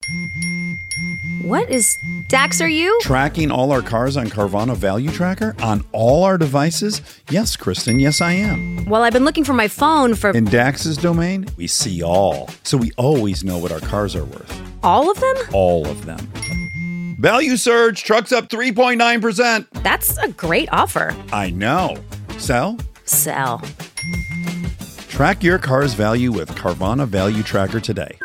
What is... Dax, are you? Tracking all our cars on Carvana Value Tracker on all our devices? Yes, Kristen, yes I am. Well, I've been looking for my phone for... In Dax's domain, we see all. So we always know what our cars are worth. All of them? All of them. Value surge, trucks up 3.9%. That's a great offer. I know. Sell? Sell. Track your car's value with Carvana Value Tracker today.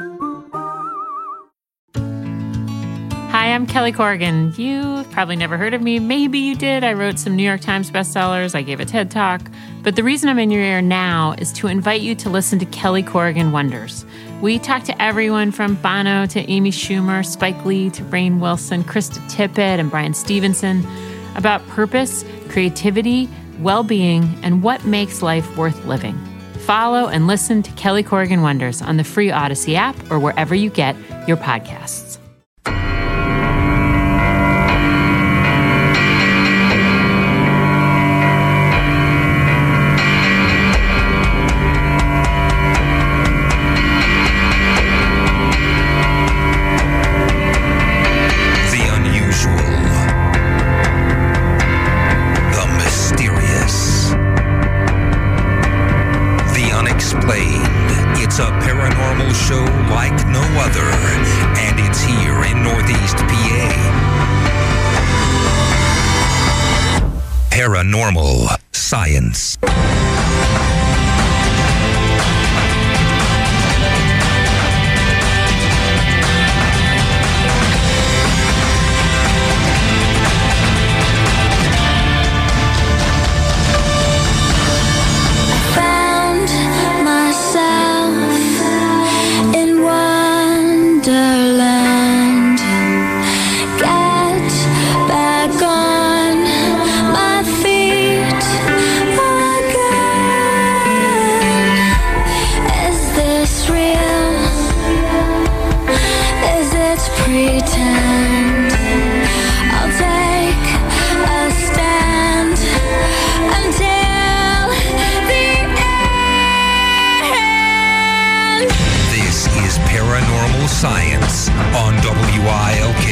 Hi, I'm Kelly Corrigan. You've probably never heard of me. Maybe you did. I wrote some New York Times bestsellers. I gave a TED Talk. But the reason I'm in your ear now is to invite you to listen to Kelly Corrigan Wonders. We talk to everyone from Bono to Amy Schumer, Spike Lee to Rainn Wilson, Krista Tippett, and Brian Stevenson about purpose, creativity, well-being, and what makes life worth living. Follow and listen to Kelly Corrigan Wonders on the free Odyssey app or wherever you get your podcasts. It's a paranormal show like no other, and it's here in Northeast PA. Paranormal Science. Science on WILK.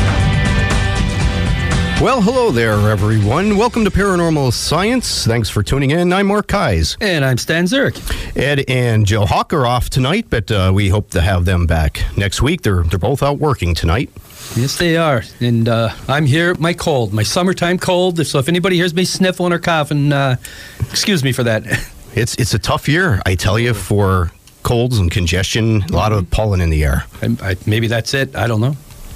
Well, hello there, everyone. Welcome to Paranormal Science. Thanks for tuning in. I'm Mark Kies. And I'm Stan Zurich. Ed and Joe Hawk are off tonight, but we hope to have them back next week. They're both out working tonight. Yes, they are. And I'm here, my summertime cold. So if anybody hears me sniffling or coughing, excuse me for that. It's a tough year, I tell you, for colds and congestion, a lot of pollen in the air. Maybe that's it. I don't know.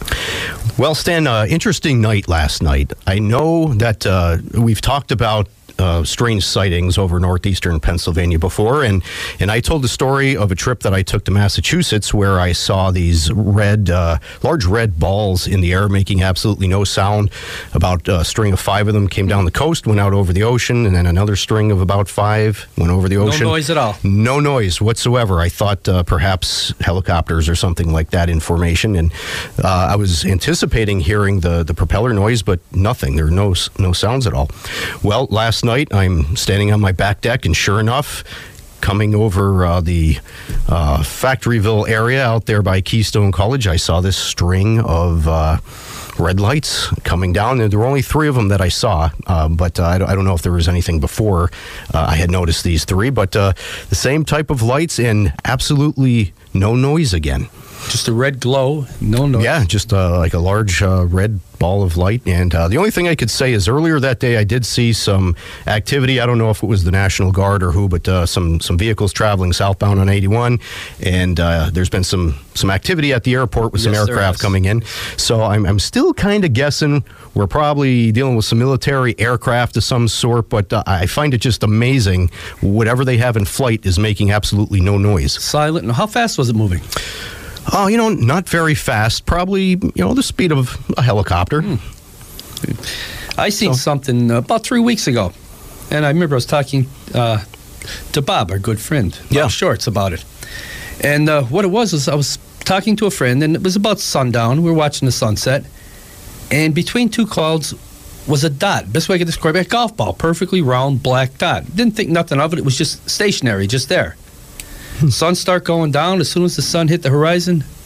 Well, Stan, interesting night last night. I know that we've talked about strange sightings over northeastern Pennsylvania before, and I told the story of a trip that I took to Massachusetts where I saw these large red balls in the air making absolutely no sound. About a string of 5 of them came down the coast, went out over the ocean, and then another string of about 5 went over the ocean. No noise at all. No noise whatsoever. I thought perhaps helicopters or something like that in formation, and I was anticipating hearing the propeller noise, but nothing. There were no sounds at all. Well, last night I'm standing on my back deck, and sure enough, coming over the Factoryville area out there by Keystone College, I saw this string of red lights coming down. There were only 3 of them that I saw, but I don't know if there was anything before I had noticed these 3, but the same type of lights and absolutely no noise again. Just a red glow, no noise. Yeah, just like a large red ball of light. And the only thing I could say is earlier that day I did see some activity. I don't know if it was the National Guard or who, but some vehicles traveling southbound on 81. And there's been some activity at the airport with some aircraft coming in. So I'm still kind of guessing we're probably dealing with some military aircraft of some sort, but I find it just amazing. Whatever they have in flight is making absolutely no noise. Silent. And how fast was it moving? Oh, not very fast. Probably, the speed of a helicopter. I seen something about 3 weeks ago, and I remember I was talking to Bob, our good friend, Bob Shorts, about it. And what it was is I was talking to a friend, and it was about sundown. We were watching the sunset, and between 2 clouds was a dot. Best way I could describe it, a golf ball, perfectly round, black dot. Didn't think nothing of it. It was just stationary, just there. Sun start going down. As soon as the sun hit the horizon,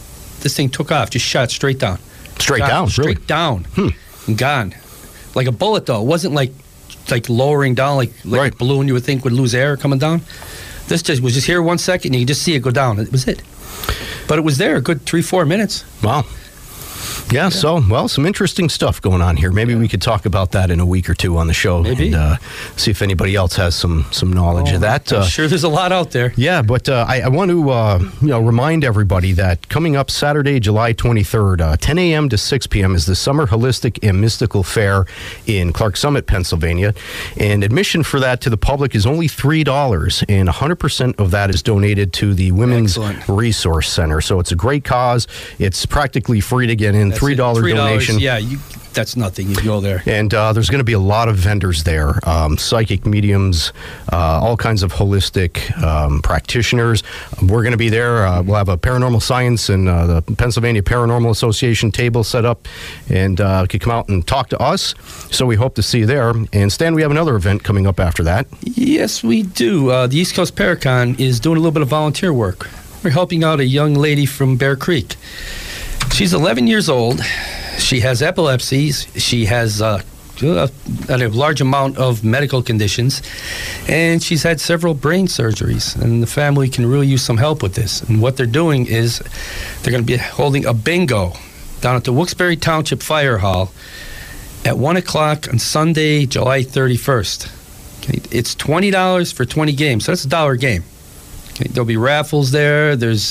this thing took off, just shot straight down. Straight down, really? Straight down. And gone. Like a bullet, though. It wasn't like lowering down, like Right. a balloon you would think would lose air coming down. This just was just here 1 second, and you could just see it go down. It was it. But it was there a good 3-4 minutes. Wow. Yeah, so, well, some interesting stuff going on here. Maybe we could talk about that in a week or two on the show. Maybe. And see if anybody else has some knowledge of that. I'm sure there's a lot out there. Yeah, but I want to remind everybody that coming up Saturday, July 23rd, 10 a.m. to 6 p.m. is the Summer Holistic and Mystical Fair in Clark Summit, Pennsylvania. And admission for that to the public is only $3, and 100% of that is donated to the Women's Excellent. Resource Center. So it's a great cause. It's practically free to get in, That's $3 it. donation. Yeah, that's nothing. You go there. And there's going to be a lot of vendors there, psychic mediums, all kinds of holistic practitioners. We're going to be there. We'll have a paranormal science and the Pennsylvania Paranormal Association table set up, and you could come out and talk to us. So we hope to see you there. And Stan, we have another event coming up after that. Yes, we do. The East Coast Paracon is doing a little bit of volunteer work. We're helping out a young lady from Bear Creek. She's 11 years old. She has epilepsy. She has a large amount of medical conditions, and she's had several brain surgeries, and the family can really use some help with this. And what they're doing is they're going to be holding a bingo down at the Wilkes-Barre Township Fire Hall at 1 o'clock on Sunday, July 31st. Okay, it's $20 for 20 games, so that's a $1 game. Okay, there'll be raffles there. There's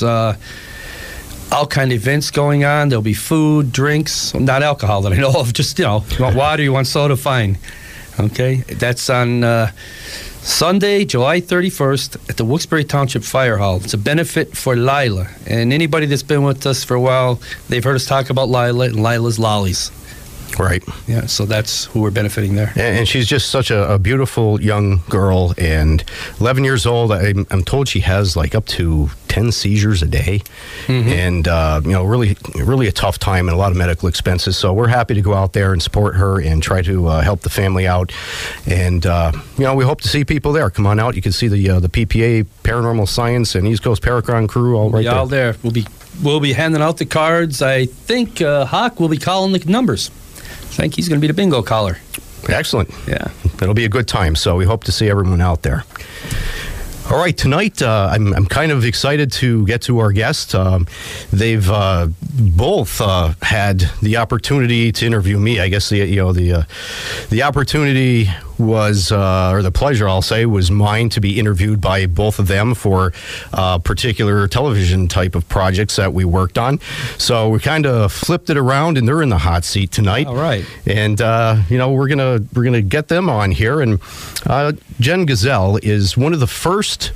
all kind of events going on. There'll be food, drinks, not alcohol that I know of. Just, you want water, you want soda, fine. Okay, that's on Sunday, July 31st at the Wilkes-Barre Township Fire Hall. It's a benefit for Lila. And anybody that's been with us for a while, they've heard us talk about Lila and Lila's Lollies. Right. Yeah, so that's who we're benefiting there. And she's just such a beautiful young girl, and 11 years old. I'm told she has like up to 10 seizures a day, and really a tough time and a lot of medical expenses. So we're happy to go out there and support her and try to help the family out. And we hope to see people there. Come on out. You can see the PPA Paranormal Science and East Coast Paracon crew all right there. All there. We'll be handing out the cards. I think Hawk will be calling the numbers. I think he's going to be the bingo caller. Excellent. Yeah. It'll be a good time, so we hope to see everyone out there. All right, tonight I'm kind of excited to get to our guest. They've both had the opportunity to interview me. I guess the opportunity was, or the pleasure, I'll say, was mine to be interviewed by both of them for particular television type of projects that we worked on. So we kind of flipped it around, and they're in the hot seat tonight. All right. And we're gonna get them on here. And Jen Gazelle is one of the first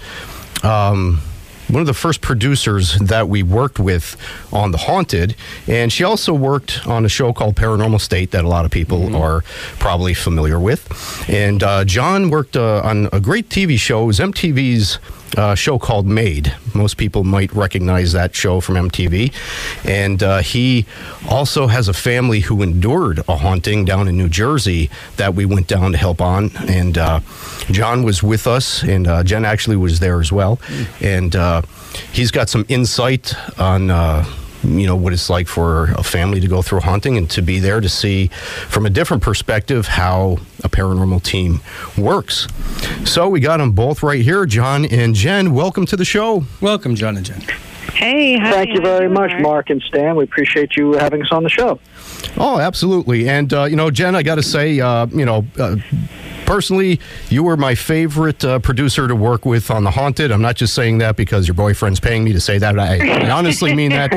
producers that we worked with on The Haunted, and she also worked on a show called Paranormal State that a lot of people are probably familiar with. And John worked on a great TV show. It was MTV's show called Made. Most people might recognize that show from MTV. And he also has a family who endured a haunting down in New Jersey that we went down to help on. And John was with us, and Jen actually was there as well. And he's got some insight on what it's like for a family to go through haunting and to be there to see from a different perspective how a paranormal team works. So we got them both right here, John and Jen. Welcome to the show. Welcome, John and Jen. Hey, hi. Thank you very much, Mark and Stan. We appreciate you having us on the show. Oh, absolutely. And, Jen, I got to say, personally, you were my favorite producer to work with on The Haunted. I'm not just saying that because your boyfriend's paying me to say that. I honestly mean that.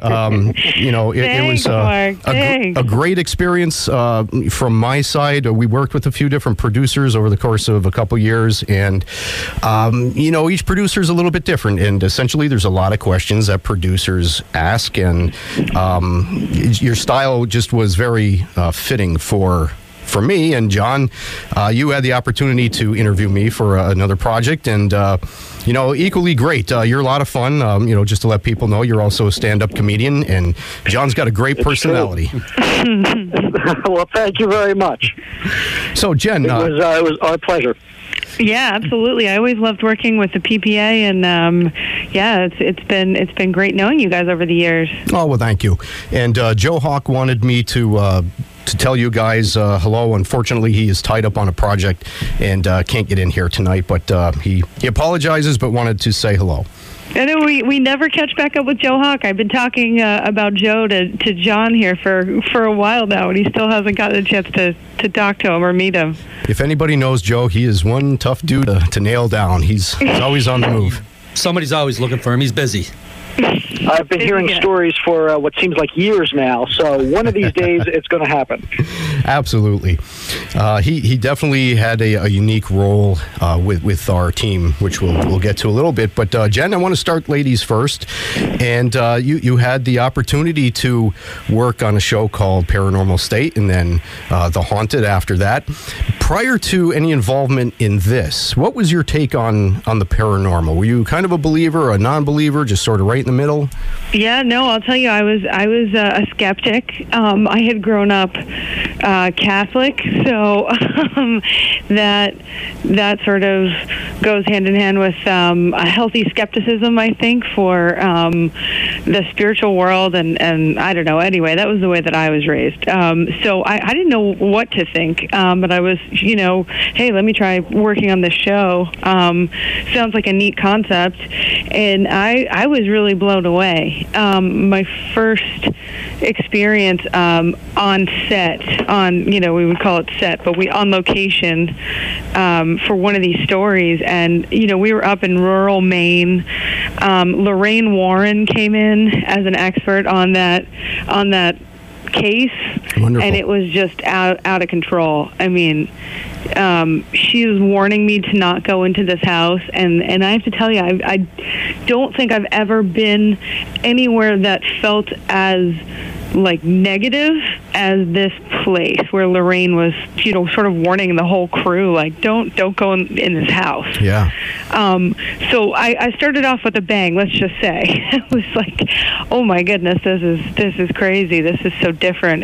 It was a great experience from my side. We worked with a few different producers over the course of a couple years, and each producer is a little bit different. And essentially, there's a lot of questions that producers ask, and your style just was very fitting for me. And John, you had the opportunity to interview me for another project, and equally great. You're a lot of fun. Just to let people know, you're also a stand-up comedian, and John's got a great personality. Well, thank you very much. So, Jen, it was our pleasure. Yeah, absolutely. I always loved working with the PPA, and it's been great knowing you guys over the years. Oh, well, thank you. And Joe Hawk wanted me to tell you guys hello. Unfortunately, he is tied up on a project and can't get in here tonight, but he apologizes, but wanted to say hello. I know we never catch back up with Joe Hawk. I've been talking about Joe to John here for a while now, and he still hasn't gotten a chance to talk to him or meet him. If anybody knows Joe, he is one tough dude to nail down. He's always on the move. Somebody's always looking for him. He's busy. I've been hearing stories for what seems like years now, so one of these days it's going to happen. Absolutely. He definitely had a unique role with our team, which we'll get to a little bit. But Jen, I want to start ladies first. And you had the opportunity to work on a show called Paranormal State and then The Haunted after that. Prior to any involvement in this, what was your take on the paranormal? Were you kind of a believer, a non-believer, just sort of right in the middle? Yeah, no, I'll tell you, I was a skeptic. I had grown up Catholic, so that sort of goes hand in hand with a healthy skepticism, I think, for the spiritual world, and I don't know. Anyway, that was the way that I was raised. So I didn't know what to think, but I was, hey, let me try working on this show. Sounds like a neat concept, and I was really blown away. My first experience on set, we would call it set, but we on location for one of these stories, and we were up in rural Maine. Lorraine Warren came in as an expert on that case. Wonderful. And it was just out of control. I mean, she was warning me to not go into this house, and I have to tell you, I don't think I've ever been anywhere that felt as negative as this place, where Lorraine was, sort of warning the whole crew, don't go in this house. Yeah. So I started off with a bang. Let's just say it was like, oh my goodness, this is crazy. This is so different.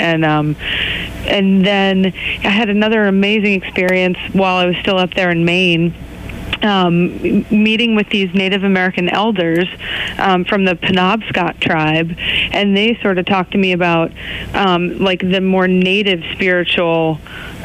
And then I had another amazing experience while I was still up there in Maine. Meeting with these Native American elders from the Penobscot tribe, and they sort of talked to me about the more native spiritual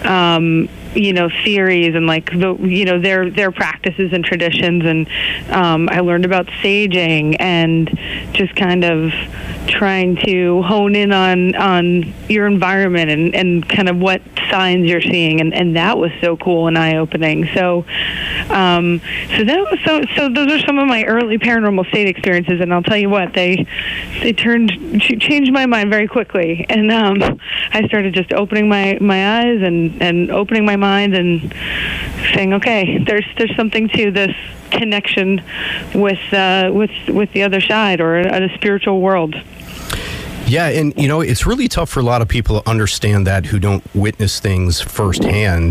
theories and their practices and traditions, and I learned about saging and just kind of trying to hone in on your environment and kind of what signs you're seeing, and that was so cool and eye-opening. So that was so those are some of my early Paranormal State experiences, and I'll tell you what, they changed my mind very quickly, and I started just opening my eyes and opening my mind and saying, okay, there's something to this connection with the other side, or a spiritual world. Yeah, and it's really tough for a lot of people to understand that who don't witness things firsthand.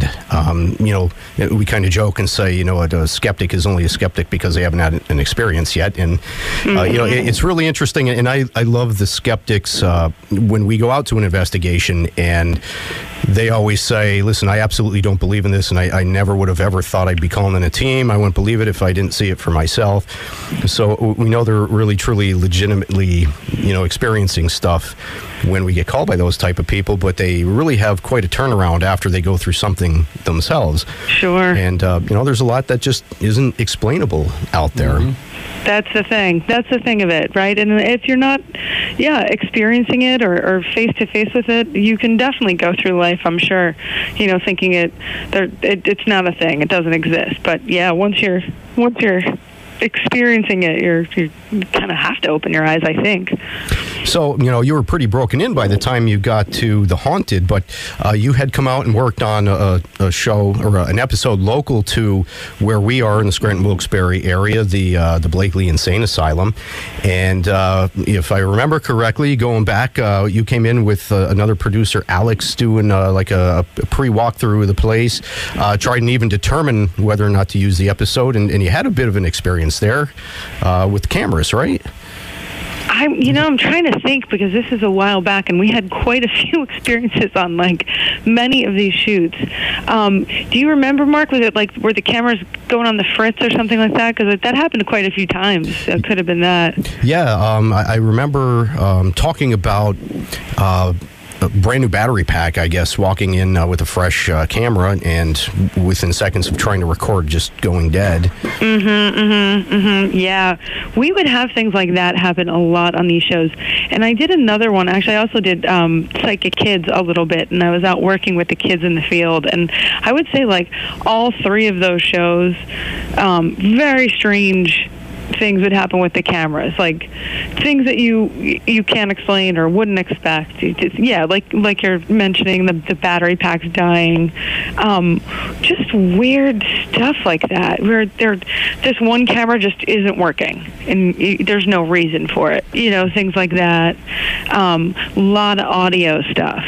We kind of joke and say, a skeptic is only a skeptic because they haven't had an experience yet. And it's really interesting, and I love the skeptics when we go out to an investigation, and they always say, listen, I absolutely don't believe in this, and I never would have ever thought I'd be calling in a team. I wouldn't believe it if I didn't see it for myself. So we know they're really, truly, legitimately, experiencing stuff when we get called by those type of people, but they really have quite a turnaround after they go through something themselves. Sure. And, there's a lot that just isn't explainable out there. Mm-hmm. That's the thing. That's the thing of it, right? And if you're not, experiencing it or face-to-face with it, you can definitely go through life, I'm sure, thinking it's not a thing. It doesn't exist. But, once you're experiencing it, you kind of have to open your eyes, I think. So, you were pretty broken in by the time you got to The Haunted, but you had come out and worked on a show or an episode local to where we are in the Scranton-Wilkes-Barre area, the Blakely Insane Asylum. And if I remember correctly, going back, you came in with another producer, Alex, doing a pre-walkthrough of the place, tried and even determine whether or not to use the episode, and you had a bit of an experience there with cameras, right? I'm trying to think, because this is a while back, and we had quite a few experiences on many of these shoots. Do you remember, Mark? Was it were the cameras going on the fritz or something like that? Because that happened quite a few times. It could have been that. Yeah, I remember talking about a brand new battery pack, I guess, walking in with a fresh camera, and within seconds of trying to record, just going dead. Yeah, we would have things like that happen a lot on these shows. And I did another one. Actually, I also did Psychic Kids a little bit, and I was out working with the kids in the field. And I would say all three of those shows, very strange things would happen with the cameras, things that you can't explain or wouldn't expect. Like you're mentioning, the battery packs dying, just weird stuff like that, where this one camera just isn't working and there's no reason for it, things like that. A lot of audio stuff,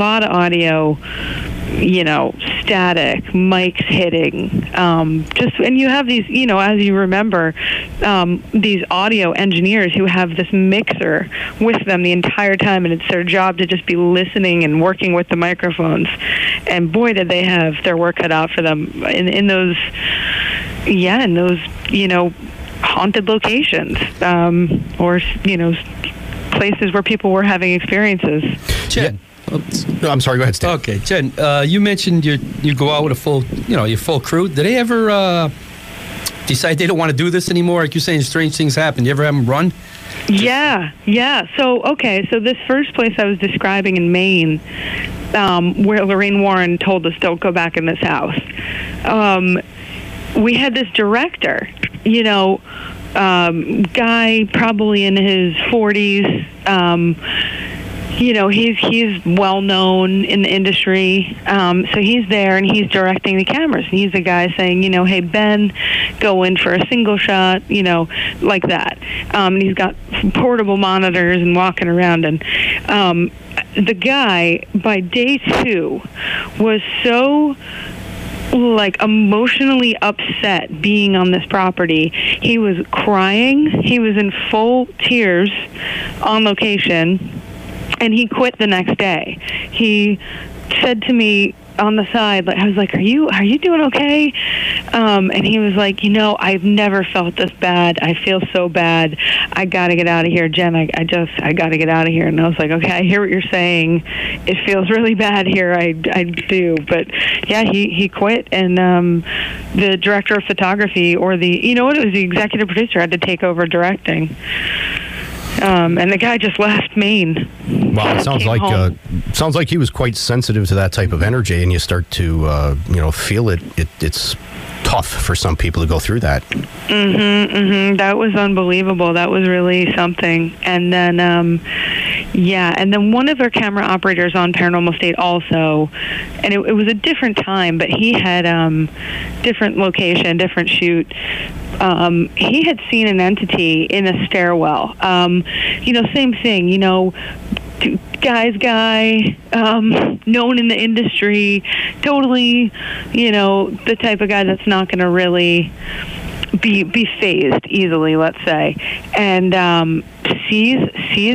static, mics hitting, and you have these, as you remember, these audio engineers who have this mixer with them the entire time, and it's their job to just be listening and working with the microphones. And boy, did they have their work cut out for them in those haunted locations, or places where people were having experiences. Jen. No, I'm sorry. Go ahead, Stan. Okay, Jen. You mentioned you go out with your full crew. Did they ever decide they don't want to do this anymore? Like you're saying, strange things happen. You ever have them run? Yeah. So this first place I was describing in Maine, where Lorraine Warren told us don't go back in this house. We had this director, guy probably in his 40s. He's well known in the industry, so he's there and he's directing the cameras. And he's the guy saying, hey, Ben, go in for a single shot, like that. And he's got portable monitors and walking around. And the guy, by day 2, was so emotionally upset being on this property. He was crying. He was in full tears on location. And he quit the next day. He said to me on the side, I was like, are you doing okay? And he was like, I've never felt this bad. I feel so bad. I got to get out of here, Jen. I got to get out of here. And I was like, okay, I hear what you're saying. It feels really bad here. I do. But yeah, he quit. And the director of photography, or it was the executive producer, had to take over directing. And the guy just left Maine. Well, it sounds like he was quite sensitive to that type of energy, and you start to feel it. It's tough for some people to go through that. That was unbelievable. That was really something. And then, and then one of our camera operators on Paranormal State also, and it was a different time, but he had different location, different shoot. He had seen an entity in a stairwell. Same thing, guy's guy, known in the industry, totally, the type of guy that's not going to really be phased easily, let's say. And sees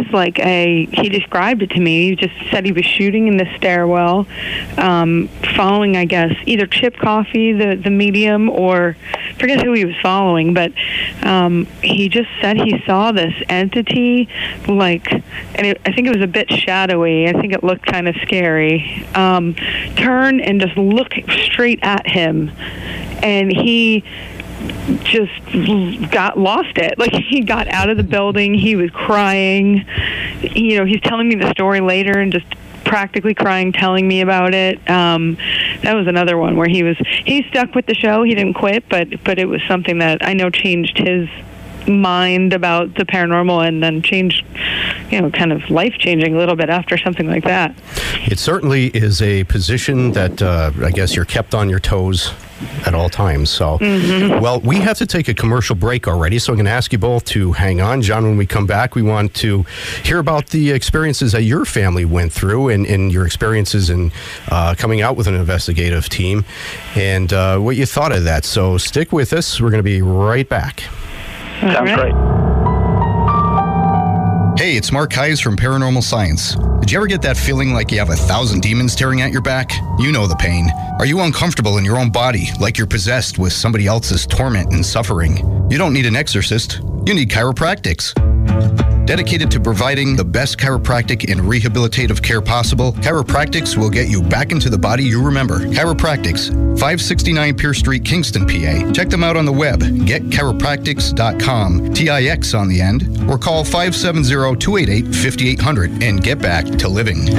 he described it to me. He just said he was shooting in the stairwell, following, I guess, either Chip Coffey, the medium, or forget who he was following, but he just said he saw this entity, I think it was a bit shadowy. I think it looked kind of scary. Turn and just look straight at him, and he just lost it. He got out of the building. He was crying. He's telling me the story later and just practically crying, telling me about it. That was another one where he stuck with the show. He didn't quit, but it was something that I know changed his mind about the paranormal, and then changed, kind of life-changing a little bit after something like that. It certainly is a position that I guess you're kept on your toes at all times. So, Well, we have to take a commercial break already, so I'm going to ask you both to hang on. John, when we come back, we want to hear about the experiences that your family went through, and your experiences in coming out with an investigative team, and what you thought of that. So stick with us. We're going to be right back. Sounds great. Hey, it's Mark Hayes from Paranormal Science. Did you ever get that feeling like you have 1,000 demons tearing at your back? You know the pain. Are you uncomfortable in your own body, like you're possessed with somebody else's torment and suffering? You don't need an exorcist. You need chiropractics. Dedicated to providing the best chiropractic and rehabilitative care possible, Chiropractics will get you back into the body you remember. Chiropractics, 569 Pierce Street, Kingston, PA. Check them out on the web, getchiropractics.com, TIX on the end, or call 570-288-5800 and get back to living.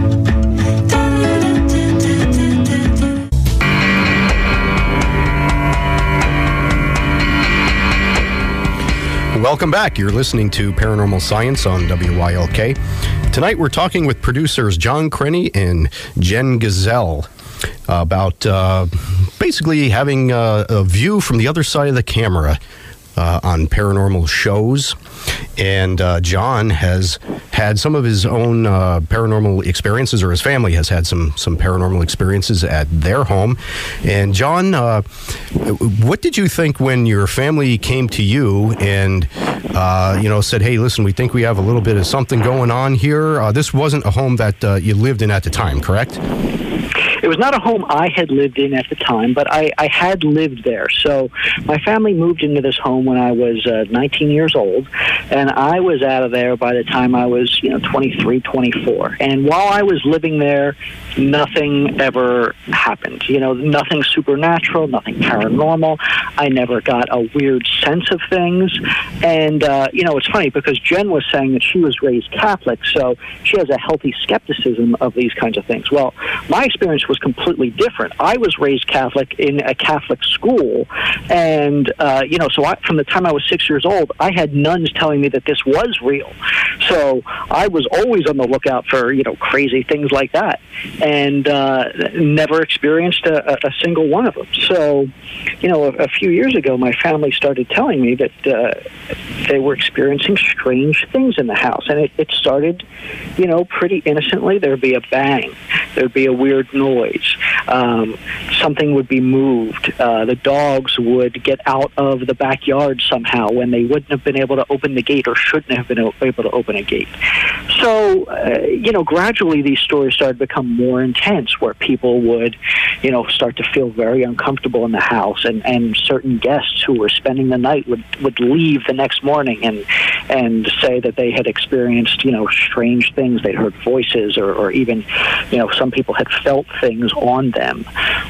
Welcome back. You're listening to Paranormal Science on WYLK. Tonight we're talking with producers John Crenny and Jen Gazelle about basically having a view from the other side of the camera on paranormal shows. And John has had some of his own paranormal experiences, or his family has had some paranormal experiences at their home. And John, what did you think when your family came to you and said, "Hey, listen, we think we have a little bit of something going on here"? This wasn't a home that you lived in at the time, correct? It was not a home I had lived in at the time, but I had lived there. So my family moved into this home when I was 19 years old, and I was out of there by the time I was 23, 24. And while I was living there, nothing ever happened. Nothing supernatural, nothing paranormal. I never got a weird sense of things. And, it's funny because Jen was saying that she was raised Catholic, so she has a healthy skepticism of these kinds of things. Well, my experience was completely different. I was raised Catholic in a Catholic school, and, from the time I was 6 years old, I had nuns telling me that this was real. So I was always on the lookout for, crazy things like that, and never experienced a single one of them. So, a few years ago, my family started telling me that they were experiencing strange things in the house, and it started, pretty innocently. There'd be a bang. There'd be a weird noise. Something would be moved. The dogs would get out of the backyard somehow when they wouldn't have been able to open the gate or shouldn't have been able to open a gate. So, gradually these stories started to become more intense, where people would, start to feel very uncomfortable in the house, and certain guests who were spending the night would leave the next morning and say that they had experienced, strange things. They'd heard voices, or even, some people had felt things on them.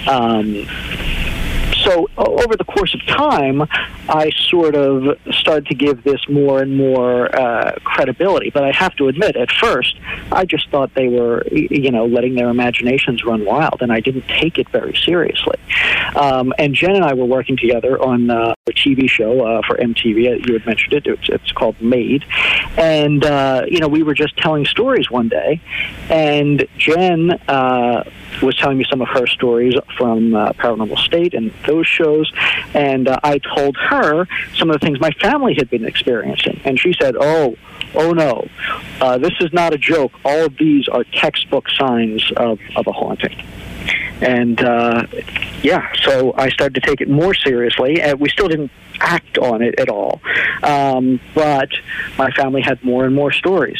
So over the course of time, I sort of started to give this more and more credibility. But I have to admit, at first, I just thought they were, letting their imaginations run wild, and I didn't take it very seriously. And Jen and I were working together on a TV show for MTV. You had mentioned it. It's called Made. And, we were just telling stories one day, and Jen was telling me some of her stories from Paranormal State and those shows, and I told her some of the things my family had been experiencing, and she said, oh no, this is not a joke. All of these are textbook signs of a haunting. And so I started to take it more seriously, and we still didn't act on it at all. But my family had more and more stories.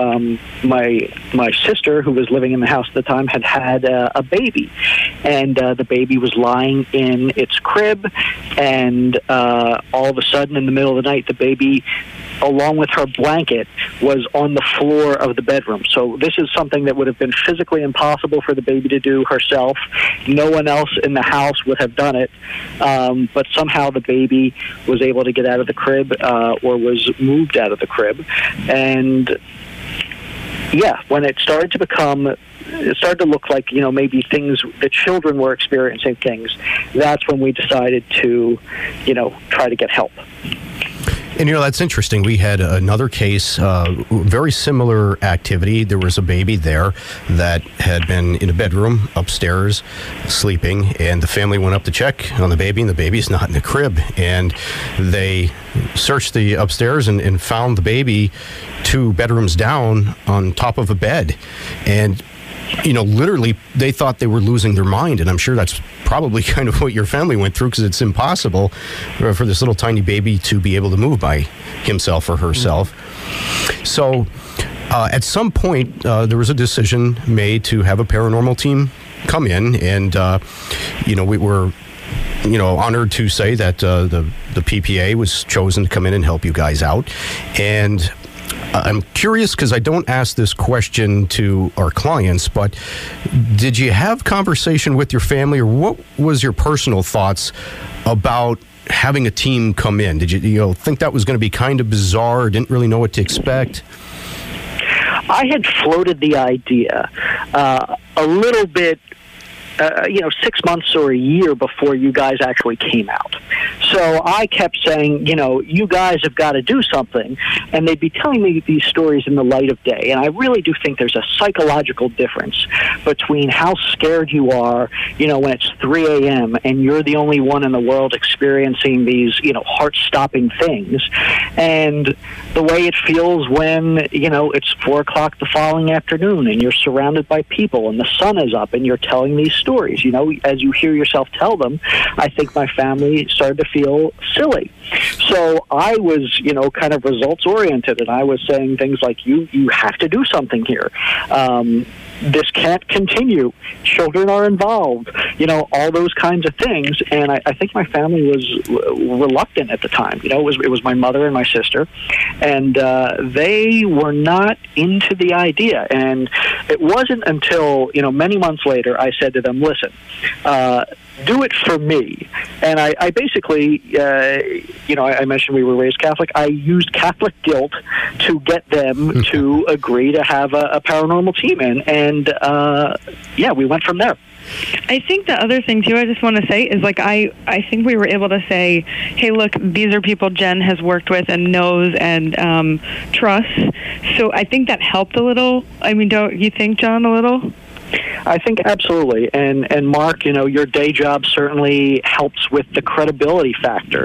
My sister, who was living in the house at the time, had a baby, and the baby was lying in its crib, and all of a sudden, in the middle of the night, the baby, along with her blanket, was on the floor of the bedroom. So this is something that would have been physically impossible for the baby to do herself. No one else in the house would have done it, but somehow the baby was able to get out of the crib, or was moved out of the crib. And when it started to look like, maybe the children were experiencing things, that's when we decided to, try to get help. And, that's interesting. We had another case, very similar activity. There was a baby there that had been in a bedroom upstairs sleeping, and the family went up to check on the baby, and the baby's not in the crib. And they searched the upstairs and found the baby 2 bedrooms down on top of a bed. And literally, they thought they were losing their mind, and I'm sure that's probably kind of what your family went through, because it's impossible for this little tiny baby to be able to move by himself or herself. So at some point, there was a decision made to have a paranormal team come in, and we were honored to say that the PPA was chosen to come in and help you guys out. And I'm curious, because I don't ask this question to our clients, but did you have conversation with your family, or what was your personal thoughts about having a team come in? Did you think that was going to be kind of bizarre, or didn't really know what to expect? I had floated the idea a little bit 6 months or a year before you guys actually came out. So I kept saying, you guys have got to do something. And they'd be telling me these stories in the light of day. And I really do think there's a psychological difference between how scared you are, when it's 3 a.m. and you're the only one in the world experiencing these, heart-stopping things, and the way it feels when, it's 4 o'clock the following afternoon and you're surrounded by people and the sun is up and you're telling these stories. As you hear yourself tell them, I think my family started to feel silly. So I was, kind of results oriented, and I was saying things like, you have to do something here. This can't continue. Children are involved, all those kinds of things. And I think my family was reluctant at the time. It was my mother and my sister, and they were not into the idea. And it wasn't until, many months later, I said to them, listen, do it for me. And I basically, I mentioned we were raised Catholic. I used Catholic guilt to get them to agree to have a paranormal team in. And, we went from there. I think the other thing, too, I just want to say is, I think we were able to say, hey, look, these are people Jen has worked with and knows and trusts. So I think that helped a little. I mean, don't you think, John, a little? I think absolutely. And Mark, your day job certainly helps with the credibility factor,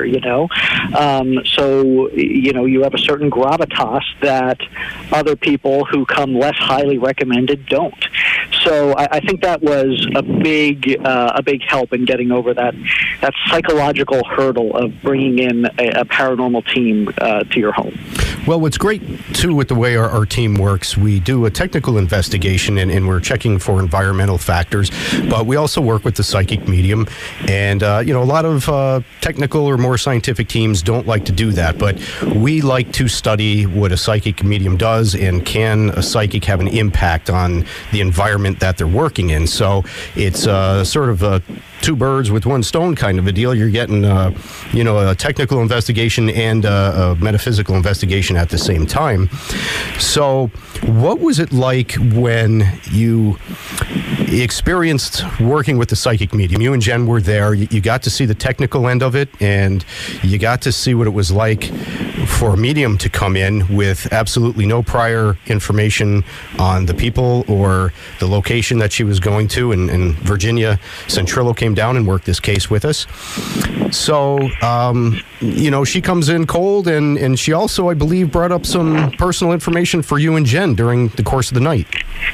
So, you have a certain gravitas that other people who come less highly recommended don't. So I think that was a big help in getting over that psychological hurdle of bringing in a paranormal team to your home. Well, what's great, too, with the way our team works, we do a technical investigation, and we're checking for environmental factors, but we also work with the psychic medium. And, a lot of technical or more scientific teams don't like to do that, but we like to study what a psychic medium does, and can a psychic have an impact on the environment that they're working in. So it's sort of a two birds with one stone kind of a deal. You're getting, a technical investigation and a metaphysical investigation at the same time. So what was it like when you experienced working with the psychic medium? You and Jen were there. You got to see the technical end of it, and you got to see what it was like for a medium to come in with absolutely no prior information on the people or the location that she was going to. And Virginia Centrillo came down and worked this case with us. So, she comes in cold, and she also, I believe, brought up some personal information for you and Jen during the course of the night.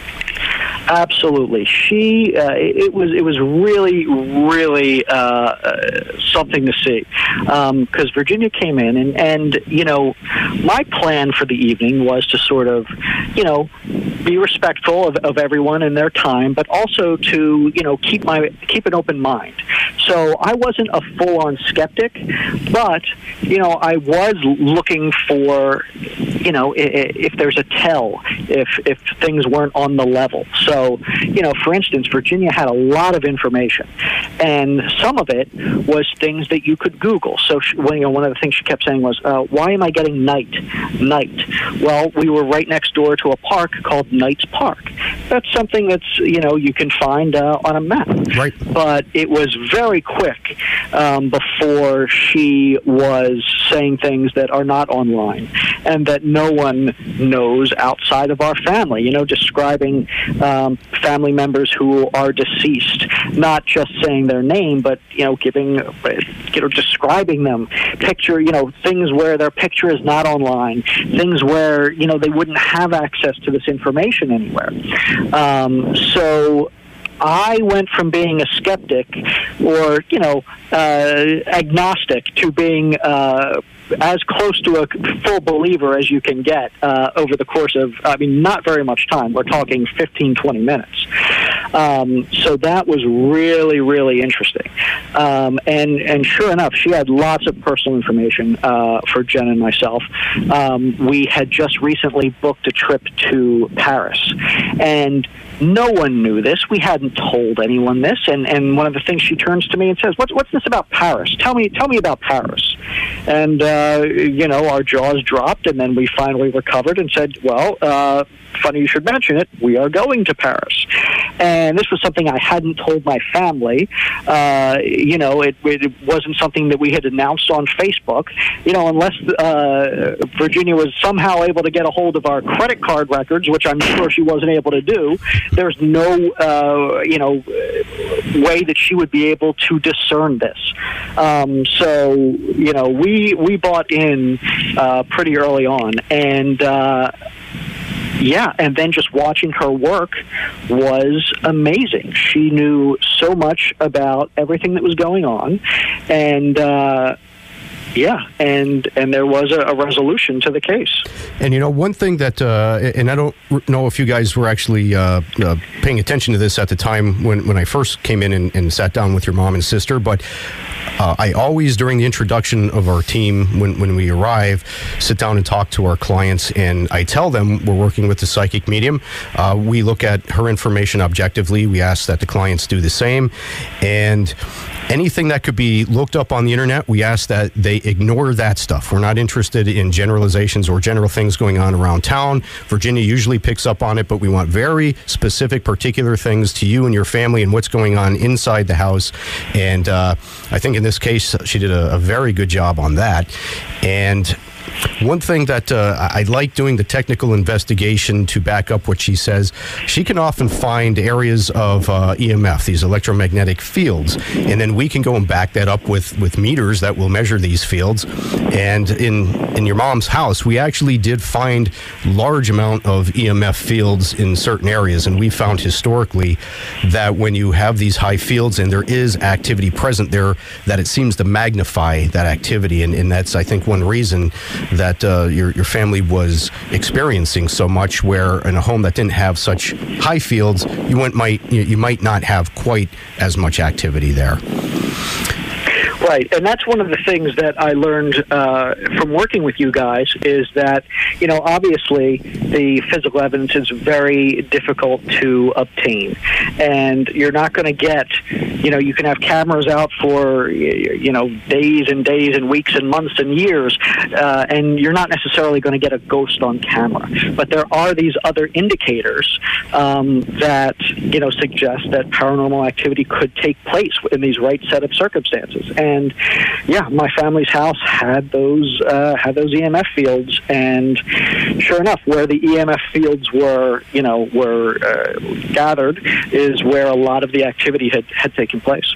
Absolutely. It was really, really something to see, because Virginia came in, and my plan for the evening was to sort of, be respectful of everyone and their time, but also to, keep an open mind. So I wasn't a full-on skeptic, but, I was looking for, if there's a tell, if things weren't on the level. So, for instance, Virginia had a lot of information, and some of it was things that you could Google. So, one of the things she kept saying was, why am I getting night? Well, we were right next door to a park called Knight's Park. That's something that's, you can find on a map. Right. But it was very quick before she was saying things that are not online and that no one knows outside of our family, describing family members who are deceased, not just saying their name, but, describing them, things where their picture is not online, things where, they wouldn't have access to this information anywhere. So I went from being a skeptic or, agnostic to being as close to a full believer as you can get over the course of, not very much time. We're talking 15, 20 minutes. So that was really, really interesting. And sure enough, she had lots of personal information for Jen and myself. We had just recently booked a trip to Paris, and no one knew this. We hadn't told anyone this. And one of the things, she turns to me and says, "What's this about Paris? Tell me about Paris." And our jaws dropped, and then we finally recovered and said, "Well, funny you should mention it. We are going to Paris." And this was something I hadn't told my family. It wasn't something that we had announced on Facebook. Unless Virginia was somehow able to get a hold of our credit card records, which I'm sure she wasn't able to do. There's no, way that she would be able to discern this. We bought in pretty early on, and and then just watching her work was amazing. She knew so much about everything that was going on, and and there was a resolution to the case. And one thing that, and I don't know if you guys were actually paying attention to this at the time when I first came in and sat down with your mom and sister, but I always, during the introduction of our team, when we arrive, sit down and talk to our clients, and I tell them we're working with the psychic medium. We look at her information objectively. We ask that the clients do the same, and anything that could be looked up on the internet, we ask that they ignore that stuff. We're not interested in generalizations or general things going on around town. Virginia usually picks up on it, but we want very specific, particular things to you and your family and what's going on inside the house. And I think in this case, she did a very good job on that. And one thing that I like doing the technical investigation to back up what she says, she can often find areas of EMF, these electromagnetic fields, and then we can go and back that up with meters that will measure these fields. And in your mom's house, we actually did find large amount of EMF fields in certain areas, and we found historically that when you have these high fields and there is activity present there, that it seems to magnify that activity, and that's, I think, one reason that your family was experiencing so much, where in a home that didn't have such high fields, you might not have quite as much activity there. Right, and that's one of the things that I learned from working with you guys is that, obviously the physical evidence is very difficult to obtain. And you're not going to get, you can have cameras out for, days and days and weeks and months and years, and you're not necessarily going to get a ghost on camera. But there are these other indicators that, suggest that paranormal activity could take place in these right set of circumstances. And my family's house had those EMF fields, and sure enough, where the EMF fields were gathered is where a lot of the activity had taken place.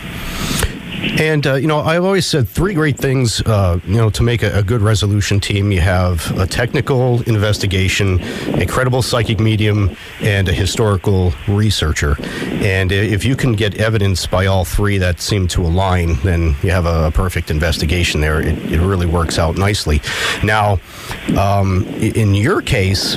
And, I've always said three great things, to make a good resolution team. You have a technical investigation, a credible psychic medium, and a historical researcher. And if you can get evidence by all three that seem to align, then you have a perfect investigation there. It really works out nicely. Now, in your case,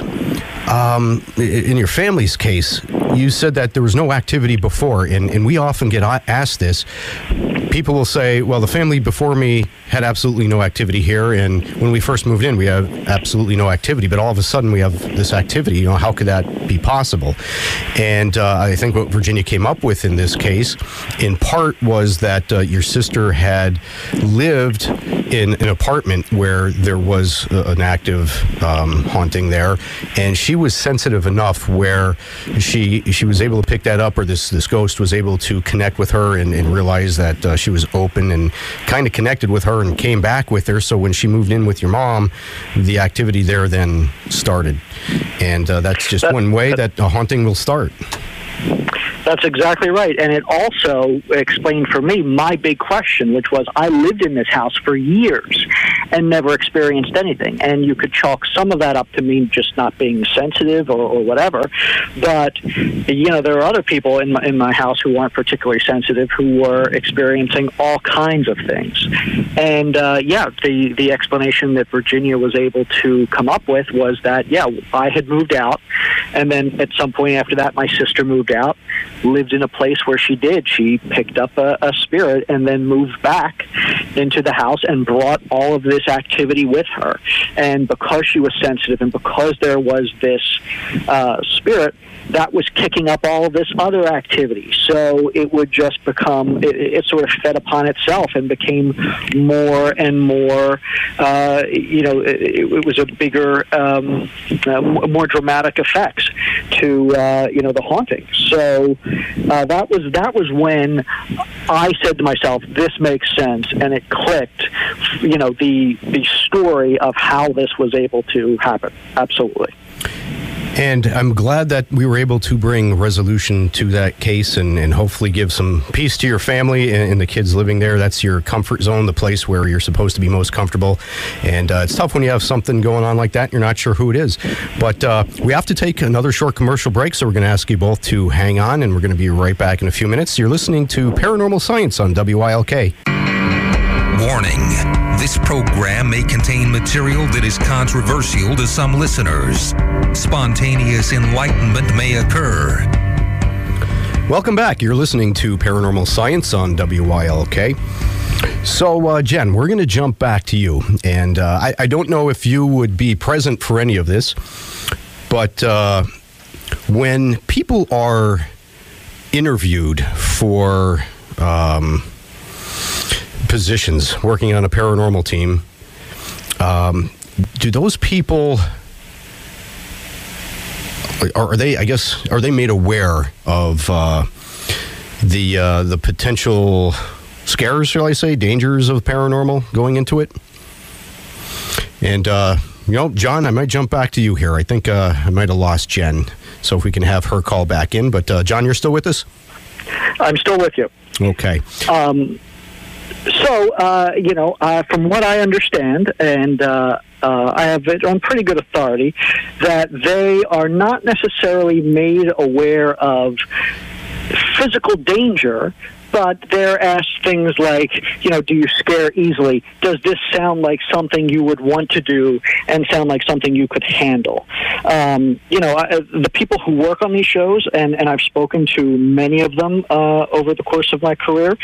in your family's case, you said that there was no activity before, and we often get asked this. People will say, well, the family before me had absolutely no activity here, and when we first moved in, we had absolutely no activity, but all of a sudden we have this activity. How could that be possible? And I think what Virginia came up with in this case, in part, was that your sister had lived in an apartment where there was an active haunting there, and she was sensitive enough where she was able to pick that up, or this ghost was able to connect with her and realize that she was open and kind of connected with her and came back with her. So when she moved in with your mom, the activity there then started. And that's just one way that a haunting will start. That's exactly right. And it also explained for me my big question, which was I lived in this house for years. and never experienced anything. And you could chalk some of that up to me just not being sensitive or whatever. But, there are other people in my house who aren't particularly sensitive who were experiencing all kinds of things. And, the explanation that Virginia was able to come up with was that, I had moved out, and then at some point after that, my sister moved out, lived in a place where she picked up a spirit and then moved back into the house and brought all of this activity with her. And because she was sensitive and because there was this spirit, that was kicking up all of this other activity. So it would just become, it sort of fed upon itself and became more and more, it was a bigger, more dramatic effects to, the haunting. So that was when I said to myself, this makes sense, and it clicked, the story of how this was able to happen. Absolutely. And I'm glad that we were able to bring resolution to that case and hopefully give some peace to your family and the kids living there. That's your comfort zone, the place where you're supposed to be most comfortable. And it's tough when you have something going on like that and you're not sure who it is. But we have to take another short commercial break, so we're going to ask you both to hang on, and we're going to be right back in a few minutes. You're listening to Paranormal Science on WILK. Warning. This program may contain material that is controversial to some listeners. Spontaneous enlightenment may occur. Welcome back. You're listening to Paranormal Science on WILK. So, Jen, we're going to jump back to you. And I don't know if you would be present for any of this, but when people are interviewed for positions working on a paranormal team, do those people, are they made aware of the potential scares, shall I say, dangers of paranormal going into it? And John, I might jump back to you here. I think I might have lost Jen, so if we can have her call back in. But John, you're still with us? I'm still with you. Okay. From what I understand, and I have it on pretty good authority, that they are not necessarily made aware of physical danger, but they're asked things like, do you scare easily? Does this sound like something you would want to do and sound like something you could handle? The people who work on these shows, and I've spoken to many of them over the course of my career.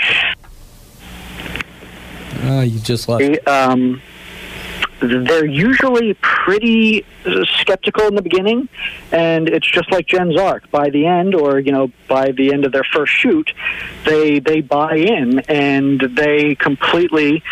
You just lost. They're usually pretty skeptical in the beginning, and it's just like Jen's arc. By the end, or by the end of their first shoot, they buy in and they completely,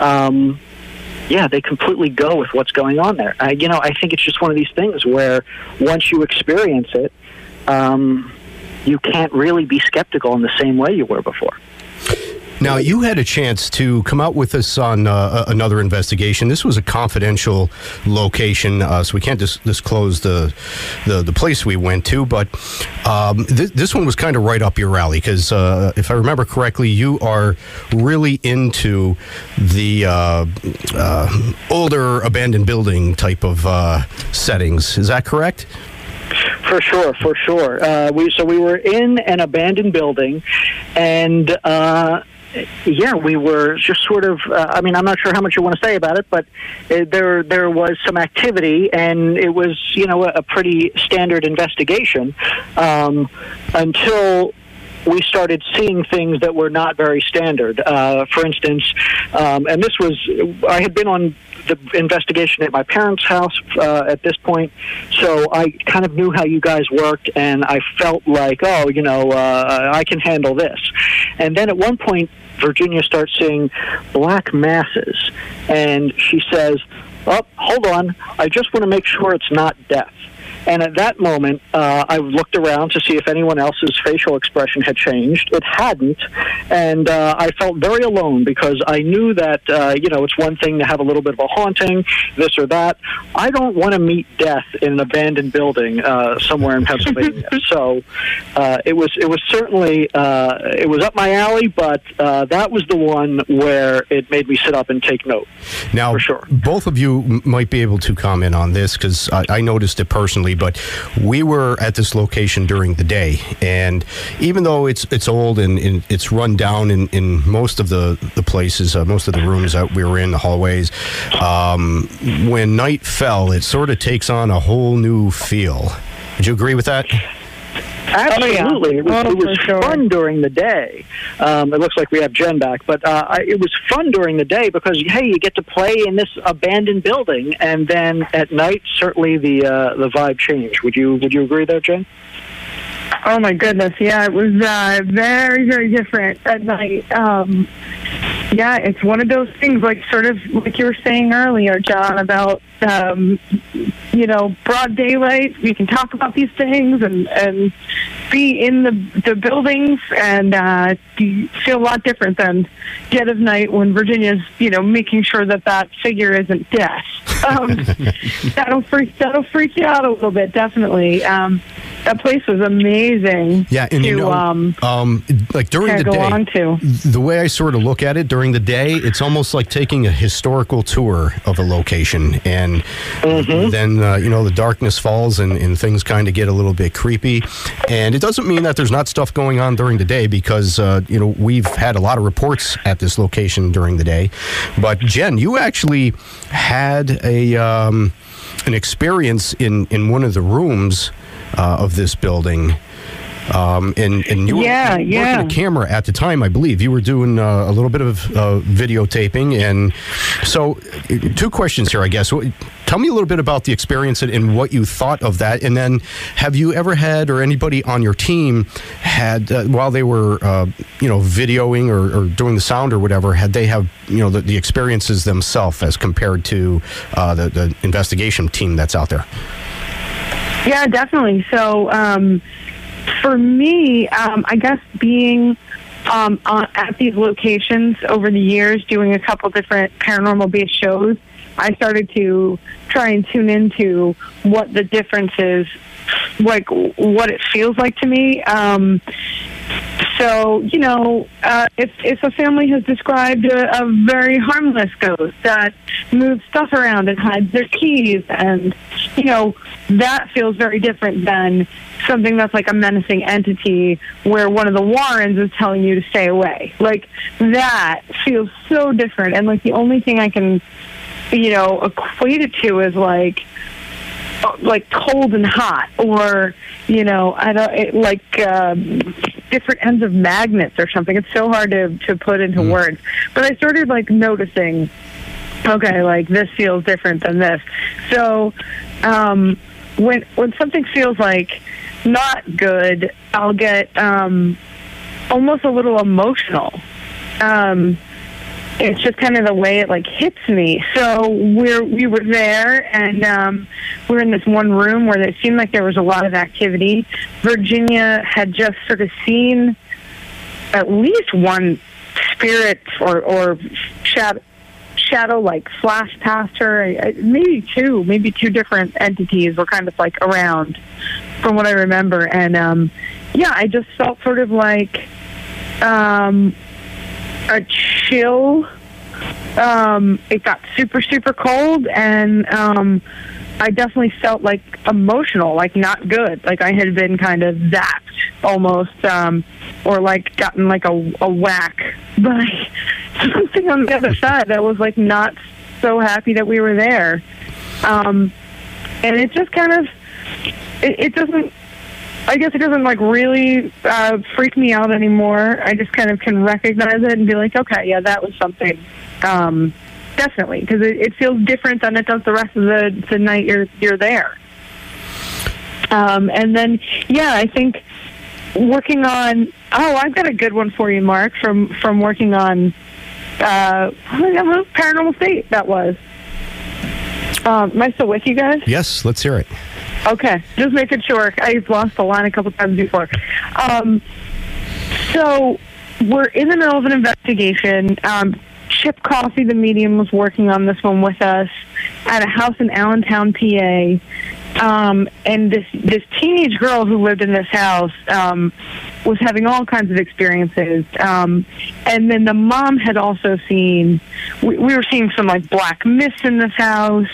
they completely go with what's going on there. I think it's just one of these things where once you experience it, you can't really be skeptical in the same way you were before. Now, you had a chance to come out with us on another investigation. This was a confidential location, so we can't disclose the place we went to, but this one was kind of right up your alley, because if I remember correctly, you are really into the older abandoned building type of settings. Is that correct? For sure. We were in an abandoned building, and we were just sort of, I'm not sure how much you want to say about it, but there was some activity, and it was, a pretty standard investigation until we started seeing things that were not very standard. For instance, and this was, I had been on the investigation at my parents' house at this point, so I kind of knew how you guys worked, and I felt like, I can handle this. And then at one point, Virginia starts seeing black masses, and she says, "Oh, hold on, I just want to make sure it's not death." And at that moment, I looked around to see if anyone else's facial expression had changed. It hadn't, and I felt very alone because I knew that, it's one thing to have a little bit of a haunting, this or that. I don't want to meet death in an abandoned building somewhere in Pennsylvania. So it was certainly, it was up my alley, but that was the one where it made me sit up and take note. Now, for sure. Both of you might be able to comment on this because I noticed it personally, but we were at this location during the day, and even though it's old and it's run down in most of the places, most of the rooms that we were in, the hallways, when night fell, it sort of takes on a whole new feel. Would you agree with that? Absolutely. Oh, yeah. It was fun during the day. It looks like we have Jen back, but it was fun during the day because, hey, you get to play in this abandoned building, and then at night, certainly the vibe changed. Would you agree there, Jen? Oh my goodness, yeah, it was very, very different at night. Yeah, it's one of those things, like sort of like you were saying earlier, John, about broad daylight. We can talk about these things and be in the buildings, and you feel a lot different than dead of night when Virginia's making sure that figure isn't death. That'll freak you out a little bit, definitely. That place was amazing. Yeah, and like during the day, the way I sort of look at it during the day, it's almost like taking a historical tour of a location, and then the darkness falls and things kind of get a little bit creepy. And it doesn't mean that there's not stuff going on during the day because we've had a lot of reports at this location during the day. But Jen, you actually had an experience in one of the rooms of this building, and you were working a camera at the time, I believe. You were doing a little bit of videotaping, and so 2 questions here, I guess. Tell me a little bit about the experience and what you thought of that, and then have you ever had, or anybody on your team had, while they were videoing or doing the sound or whatever, had they have the experiences themselves as compared to the investigation team that's out there? Yeah, definitely. So for me, I guess being at these locations over the years, doing a couple different paranormal-based shows, I started to try and tune into what the difference is, like what it feels like to me. So, if a family has described a very harmless ghost that moves stuff around and hides their keys, and, that feels very different than something that's like a menacing entity where one of the Warrens is telling you to stay away. Like, that feels so different. And, like, the only thing I can, equate it to is, like cold and hot, or different ends of magnets or something. It's so hard to put into words. But I started noticing, okay, like this feels different than this. So when something feels like not good, I'll get almost a little emotional. It's just kind of the way it hits me. So we were there, and we're in this one room where it seemed like there was a lot of activity. Virginia had just sort of seen at least one spirit or shadow flash past her. Maybe two different entities were kind of around, from what I remember. And I just felt sort of like a chill. It got super, super cold, and I definitely felt emotional, not good. I had been kind of zapped almost, or gotten a whack by something on the other side that was not so happy that we were there. And it just kind of, it doesn't, I guess it doesn't really freak me out anymore. I just kind of can recognize it and be like, okay, yeah, that was something. Definitely, because it feels different than it does the rest of the night you're there. And then, I think working on. Oh, I've got a good one for you, Mark, from working on Paranormal State. That was. Am I still with you guys? Yes, let's hear it. Okay, just making sure. I've lost the line a couple times before. So we're in the middle of an investigation. Chip Coffey, the medium, was working on this one with us at a house in Allentown, PA. And this teenage girl who lived in this house was having all kinds of experiences. And then the mom had also seen, we were seeing some like black mist in this house.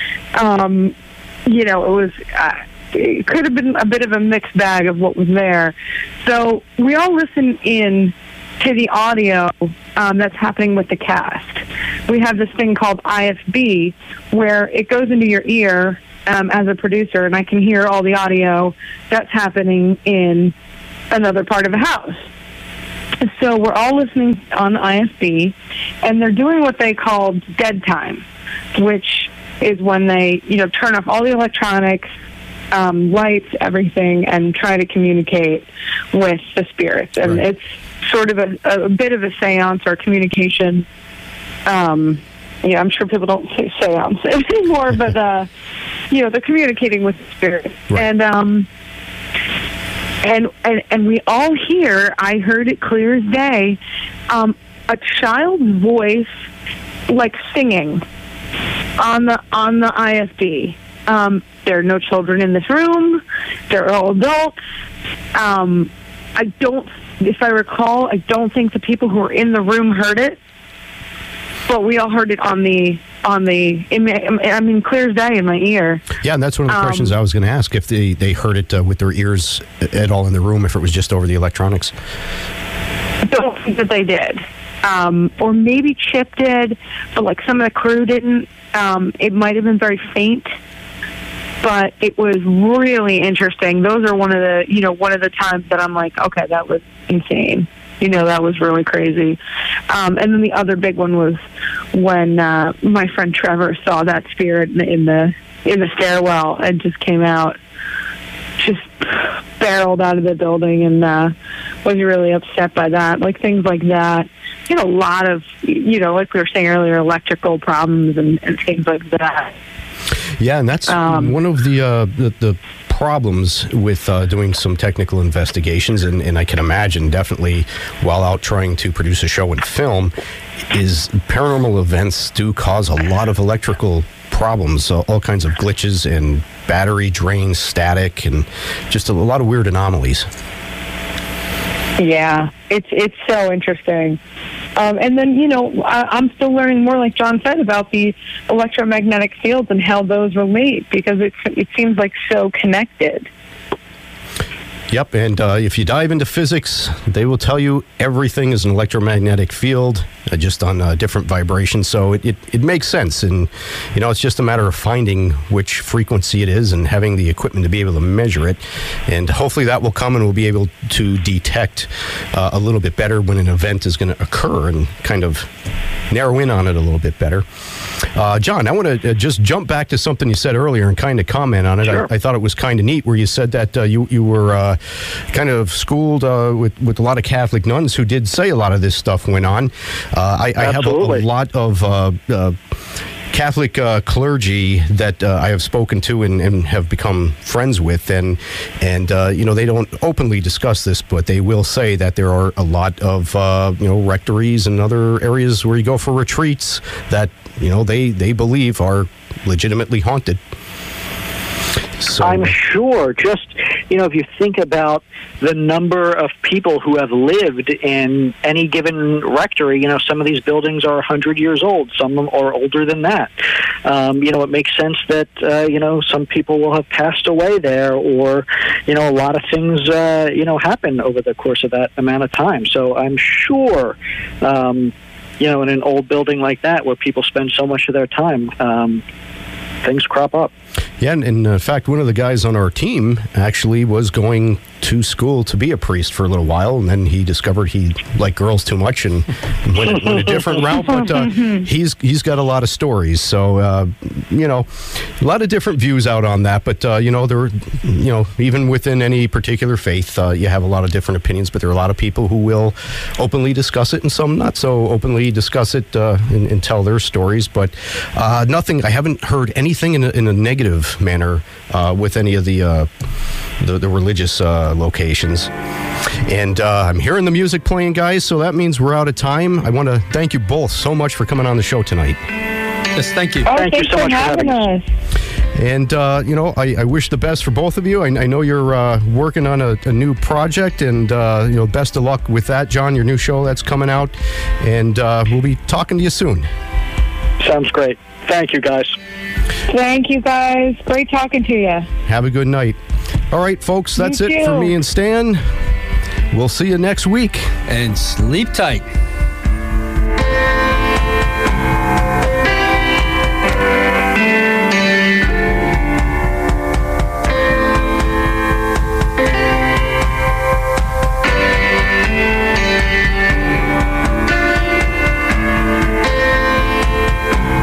You know, it could have been a bit of a mixed bag of what was there. So we all listened in to the audio that's happening with the cast. We have this thing called IFB where it goes into your ear as a producer, and I can hear all the audio that's happening in another part of the house. So we're all listening on IFB, and they're doing what they call dead time, which is when they, turn off all the electronics, lights, everything, and try to communicate with the spirits. And It's sort of a bit of a seance or communication. I'm sure people don't say seance anymore, but they're communicating with the spirits. Right. And we all hear, I heard it clear as day, a child's voice like singing on the IFB. There are no children in this room. They're all adults. If I recall, I don't think the people who were in the room heard it, but we all heard it clear as day in my ear. Yeah, and that's one of the questions I was going to ask, if they heard it with their ears at all in the room, if it was just over the electronics. I don't think that they did. Or maybe Chip did, but like some of the crew didn't. It might have been very faint, but it was really interesting. Those are one of the times that I'm like, okay, that was insane. That was really crazy. And then the other big one was when my friend Trevor saw that spirit in the stairwell and just came out, just barreled out of the building, and was really upset by that. Like things like that. A lot of, like we were saying earlier, electrical problems and things like that. Yeah, and that's one of the problems with doing some technical investigations, and I can imagine definitely while out trying to produce a show and film, is paranormal events do cause a lot of electrical problems, all kinds of glitches and battery drains, static, and just a lot of weird anomalies. Yeah, it's so interesting. And then, I'm still learning more, like John said, about the electromagnetic fields and how those relate, because it seems like so connected. Yep, and if you dive into physics, they will tell you everything is an electromagnetic field, just on different vibrations. So it makes sense, and it's just a matter of finding which frequency it is and having the equipment to be able to measure it. And hopefully that will come, and we'll be able to detect a little bit better when an event is going to occur and kind of narrow in on it a little bit better. John, I want to just jump back to something you said earlier and kind of comment on it. Sure. I thought it was kind of neat where you said that you were kind of schooled with a lot of Catholic nuns who did say a lot of this stuff went on. I have a lot of Catholic clergy that I have spoken to and have become friends with, and they don't openly discuss this, but they will say that there are a lot of rectories and other areas where you go for retreats that they believe are legitimately haunted. So, I'm sure. Just, if you think about the number of people who have lived in any given rectory, some of these buildings are 100 years old. Some of them are older than that. It makes sense that, some people will have passed away there, or, a lot of things, happen over the course of that amount of time. So I'm sure, in an old building like that where people spend so much of their time, things crop up. Yeah, and in fact, one of the guys on our team actually was going to school to be a priest for a little while, and then he discovered he liked girls too much and went a different route. But he's got a lot of stories, so a lot of different views out on that. But even within any particular faith, you have a lot of different opinions. But there are a lot of people who will openly discuss it, and some not so openly discuss it and tell their stories. But nothing. I haven't heard anything in a negative manner with any of the religious locations. And I'm hearing the music playing, guys, so that means we're out of time. I want to thank you both so much for coming on the show tonight. Yes, thank you. Oh, thank you so much for having us. And, I wish the best for both of you. I know you're working on a new project, and, best of luck with that, John, your new show that's coming out. And we'll be talking to you soon. Sounds great. Thank you, guys. Thank you, guys. Great talking to you. Have a good night. All right, folks, that's it for me and Stan. We'll see you next week. And sleep tight.